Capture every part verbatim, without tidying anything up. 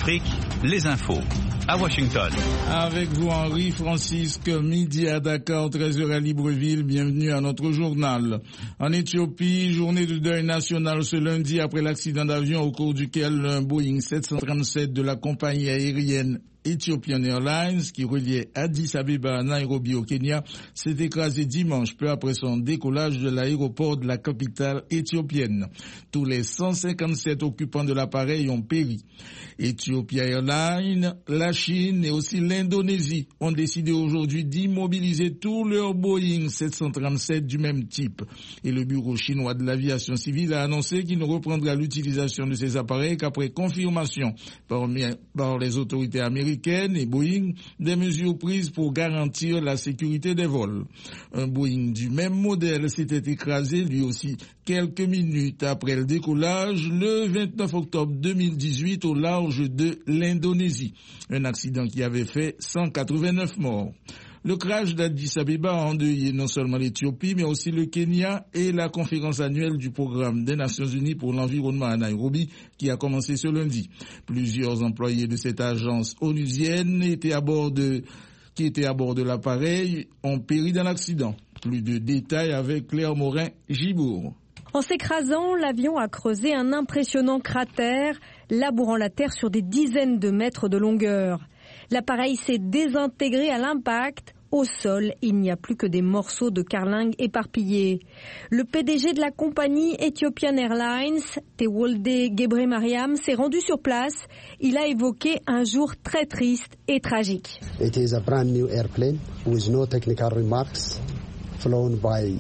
Afrique, les infos. À Washington. Avec vous, Henri-Francisque, midi à Dakar, treize heures à Libreville. Bienvenue à notre journal. En Éthiopie, journée de deuil national ce lundi après l'accident d'avion au cours duquel un Boeing sept cent trente-sept de la compagnie aérienne Ethiopian Airlines, qui reliait Addis Abeba à Nairobi au Kenya, s'est écrasé dimanche peu après son décollage de l'aéroport de la capitale éthiopienne. Tous les cent cinquante-sept occupants de l'appareil ont péri. Ethiopia Airlines, la Chine et aussi l'Indonésie ont décidé aujourd'hui d'immobiliser tous leurs Boeing sept cent trente-sept du même type. Et le bureau chinois de l'aviation civile a annoncé qu'il ne reprendra l'utilisation de ces appareils qu'après confirmation par, par les autorités américaines et Boeing des mesures prises pour garantir la sécurité des vols. Un Boeing du même modèle s'était écrasé lui aussi quelques minutes après le décollage le vingt-neuf octobre deux mille dix-huit au large de l'Indonésie. Un accident qui avait fait cent quatre-vingt-neuf morts. Le crash d'Addis Abeba a endeuillé non seulement l'Éthiopie, mais aussi le Kenya et la conférence annuelle du programme des Nations Unies pour l'environnement à Nairobi, qui a commencé ce lundi. Plusieurs employés de cette agence onusienne étaient à bord de, qui étaient à bord de l'appareil ont péri dans l'accident. Plus de détails avec Claire Morin-Gibourg. En s'écrasant, l'avion a creusé un impressionnant cratère, labourant la terre sur des dizaines de mètres de longueur. L'appareil s'est désintégré à l'impact. Au sol, il n'y a plus que des morceaux de carlingue éparpillés. Le P D G de la compagnie Ethiopian Airlines, Tewolde Gebremariam, s'est rendu sur place. Il a évoqué un jour très triste et tragique. It is a brand new airplane with no technical remarks, flown by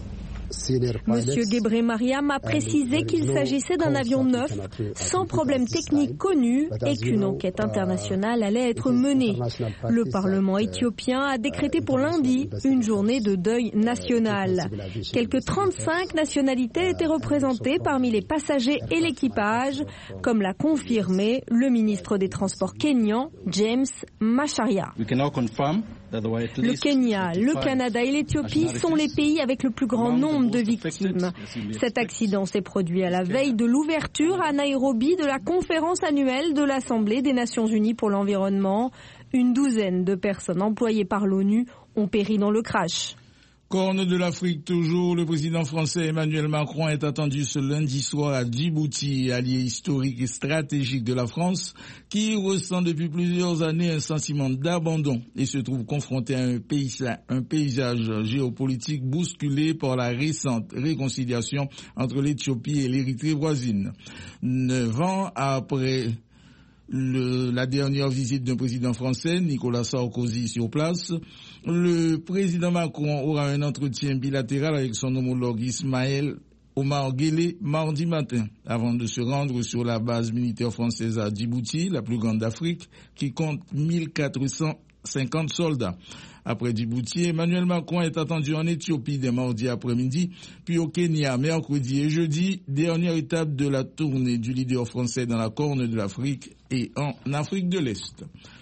Monsieur Gebremariam a précisé qu'il s'agissait d'un avion neuf, sans problème technique connu, et qu'une enquête internationale allait être menée. Le Parlement éthiopien a décrété pour lundi une journée de deuil national. Quelques trente-cinq nationalités étaient représentées parmi les passagers et l'équipage, comme l'a confirmé le ministre des Transports kényan, James Macharia. Le Kenya, le Canada et l'Éthiopie sont les pays avec le plus grand nombre de victimes. Cet accident s'est produit à la veille de l'ouverture à Nairobi de la conférence annuelle de l'Assemblée des Nations Unies pour l'environnement. Une douzaine de personnes employées par l'ONU ont péri dans le crash. Corne de l'Afrique toujours, le président français Emmanuel Macron est attendu ce lundi soir à Djibouti, allié historique et stratégique de la France, qui ressent depuis plusieurs années un sentiment d'abandon et se trouve confronté à un, paysage, un paysage géopolitique bousculé par la récente réconciliation entre l'Éthiopie et l'Érythrée voisine. Neuf ans après Le, la dernière visite d'un président français, Nicolas Sarkozy, sur place, le président Macron aura un entretien bilatéral avec son homologue Ismaël Omar Guelleh mardi matin, avant de se rendre sur la base militaire française à Djibouti, la plus grande d'Afrique, qui compte mille quatre cent cinquante soldats. Après Djibouti, Emmanuel Macron est attendu en Éthiopie dès mardi après-midi, puis au Kenya mercredi et jeudi, dernière étape de la tournée du leader français dans la Corne de l'Afrique et en Afrique de l'Est.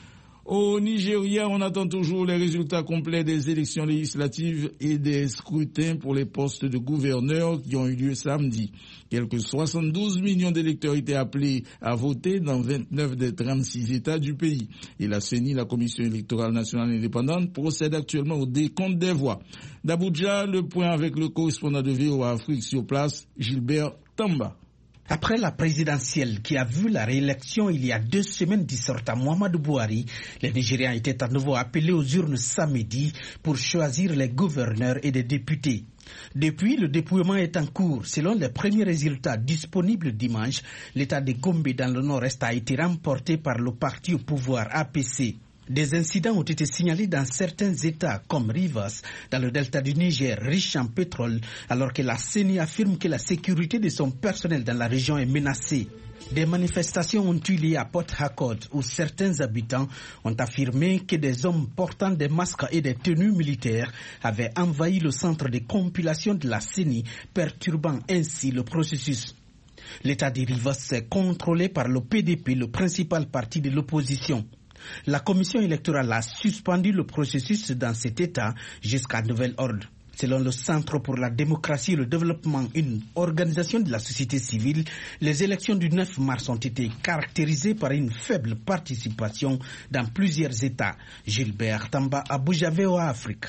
Au Nigeria, on attend toujours les résultats complets des élections législatives et des scrutins pour les postes de gouverneurs qui ont eu lieu samedi. Quelques soixante-douze millions d'électeurs étaient appelés à voter dans vingt-neuf des trente-six États du pays. Et la C E N I, la Commission électorale nationale indépendante, procède actuellement au décompte des voix. D'Abuja, le point avec le correspondant de V O A Afrique sur place, Gilbert Tamba. Après la présidentielle qui a vu la réélection il y a deux semaines du sortant Muhammadu Buhari, les Nigériens étaient à nouveau appelés aux urnes samedi pour choisir les gouverneurs et les députés. Depuis, le dépouillement est en cours. Selon les premiers résultats disponibles dimanche, l'État de Gombe dans le nord-est a été remporté par le parti au pouvoir A P C. Des incidents ont été signalés dans certains États comme Rivers, dans le delta du Niger, riche en pétrole, alors que la C E N I affirme que la sécurité de son personnel dans la région est menacée. Des manifestations ont eu lieu à Port Harcourt où certains habitants ont affirmé que des hommes portant des masques et des tenues militaires avaient envahi le centre de compilation de la C E N I, perturbant ainsi le processus. L'État de Rivers est contrôlé par le P D P, le principal parti de l'opposition. La commission électorale a suspendu le processus dans cet État jusqu'à nouvel ordre. Selon le Centre pour la démocratie et le développement, une organisation de la société civile, les élections du neuf mars ont été caractérisées par une faible participation dans plusieurs États. Gilbert Tamba, Abuja, V O A Afrique.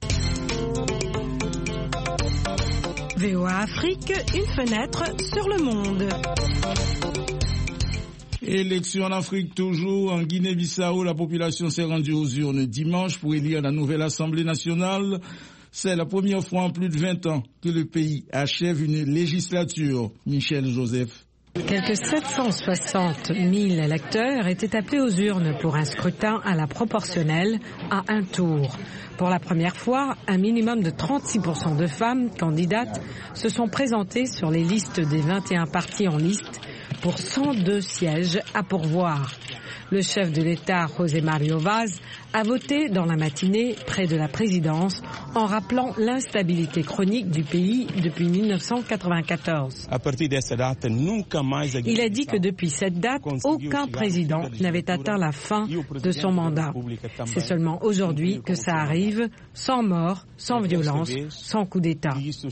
V O A Afrique, une fenêtre sur le monde. Élection en Afrique toujours. En Guinée-Bissau, la population s'est rendue aux urnes dimanche pour élire la nouvelle Assemblée nationale. C'est la première fois en plus de vingt ans que le pays achève une législature. Michel Joseph. Quelques sept cent soixante mille électeurs étaient appelés aux urnes pour un scrutin à la proportionnelle à un tour. Pour la première fois, un minimum de trente-six pour cent de femmes candidates se sont présentées sur les listes des vingt et un partis en liste pour cent deux sièges à pourvoir. Le chef de l'État, José Mario Vaz, a voté dans la matinée près de la présidence en rappelant l'instabilité chronique du pays depuis mille neuf cent quatre-vingt-quatorze. Il a dit que depuis cette date, aucun président n'avait atteint la fin de son mandat. C'est seulement aujourd'hui que ça arrive, sans mort, sans violence, sans coup d'État.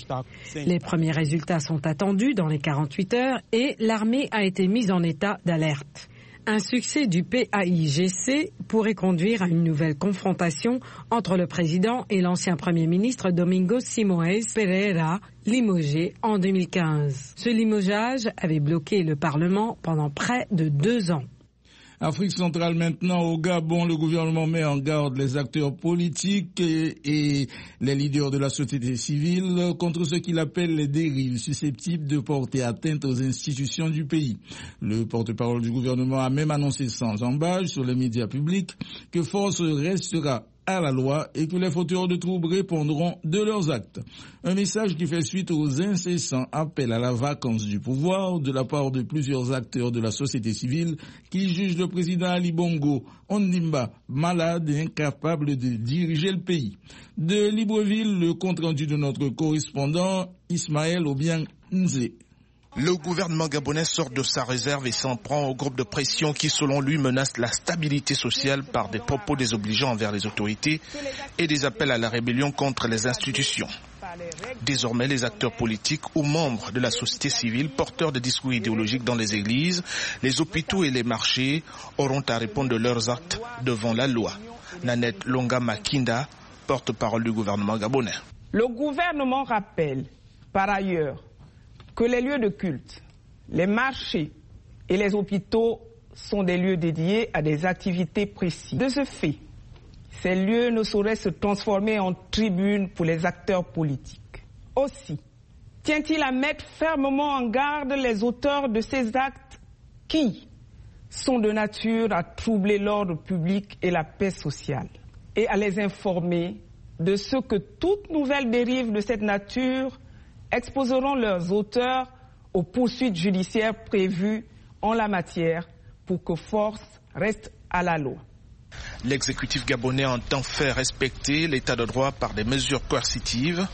Les premiers résultats sont attendus dans les quarante-huit heures et l'armée a été mise en état d'alerte. Un succès du P A I G C pourrait conduire à une nouvelle confrontation entre le président et l'ancien Premier ministre Domingos Simoes Pereira, limogé en deux mille quinze. Ce limogeage avait bloqué le Parlement pendant près de deux ans. Afrique centrale maintenant, au Gabon, le gouvernement met en garde les acteurs politiques et, et les leaders de la société civile contre ce qu'il appelle les dérives susceptibles de porter atteinte aux institutions du pays. Le porte-parole du gouvernement a même annoncé sans embâche sur les médias publics que force restera à la loi et que les fauteurs de troubles répondront de leurs actes. Un message qui fait suite aux incessants appels à la vacance du pouvoir de la part de plusieurs acteurs de la société civile qui jugent le président Ali Bongo Ondimba malade et incapable de diriger le pays. De Libreville, le compte-rendu de notre correspondant Ismaël Obiang Nzé. Le gouvernement gabonais sort de sa réserve et s'en prend au groupe de pression qui, selon lui, menace la stabilité sociale par des propos désobligeants envers les autorités et des appels à la rébellion contre les institutions. Désormais, les acteurs politiques ou membres de la société civile, porteurs de discours idéologiques dans les églises, les hôpitaux et les marchés, auront à répondre de leurs actes devant la loi. Nanette Longa Makinda, porte-parole du gouvernement gabonais. Le gouvernement rappelle, par ailleurs, que les lieux de culte, les marchés et les hôpitaux sont des lieux dédiés à des activités précises. De ce fait, ces lieux ne sauraient se transformer en tribunes pour les acteurs politiques. Aussi, tient-il à mettre fermement en garde les auteurs de ces actes qui sont de nature à troubler l'ordre public et la paix sociale, et à les informer de ce que toute nouvelle dérive de cette nature exposeront leurs auteurs aux poursuites judiciaires prévues en la matière pour que force reste à la loi. L'exécutif gabonais entend faire respecter l'état de droit par des mesures coercitives.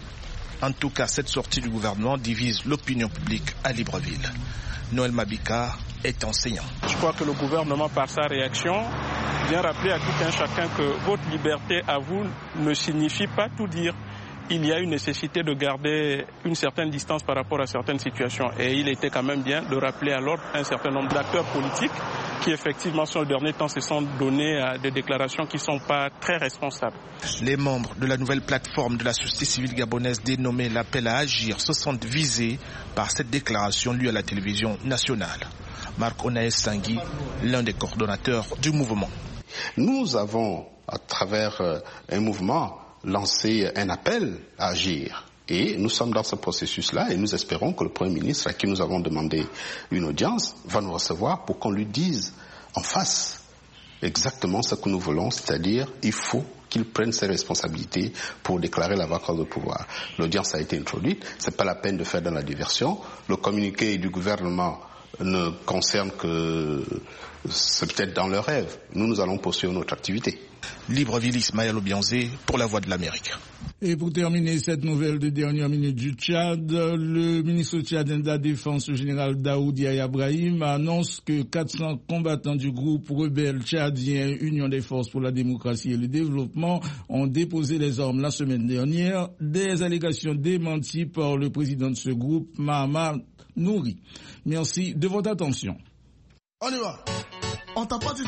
En tout cas, cette sortie du gouvernement divise l'opinion publique à Libreville. Noël Mabika est enseignant. Je crois que le gouvernement, par sa réaction, vient rappeler à tout un chacun que votre liberté à vous ne signifie pas tout dire. Il y a une nécessité de garder une certaine distance par rapport à certaines situations. Et il était quand même bien de rappeler à l'ordre un certain nombre d'acteurs politiques qui, effectivement, sur le dernier temps, se sont donnés à des déclarations qui ne sont pas très responsables. Les membres de la nouvelle plateforme de la société civile gabonaise dénommée l'appel à agir se sentent visés par cette déclaration lue à la télévision nationale. Marc Onaes Sangui, l'un des coordonnateurs du mouvement. Nous avons, à travers un mouvement, lancer un appel à agir. Et nous sommes dans ce processus-là et nous espérons que le Premier ministre, à qui nous avons demandé une audience, va nous recevoir pour qu'on lui dise en face exactement ce que nous voulons, c'est-à-dire il faut qu'il prenne ses responsabilités pour déclarer la vacance de pouvoir. L'audience a été introduite, c'est pas la peine de faire dans la diversion. Le communiqué du gouvernement ne concerne que c'est peut-être dans leur rêve. Nous, nous allons poursuivre notre activité. Libreville, Ismaël Obianzé pour la Voix de l'Amérique. Et pour terminer cette nouvelle de dernière minute du Tchad, le ministre tchadien de la Défense, le général Daoud Yahya Brahim, annonce que quatre cents combattants du groupe rebelle tchadien Union des forces pour la démocratie et le développement ont déposé les armes la semaine dernière, des allégations démenties par le président de ce groupe, Mahama Nouri. Merci de votre attention. On y va. On t'a pas dit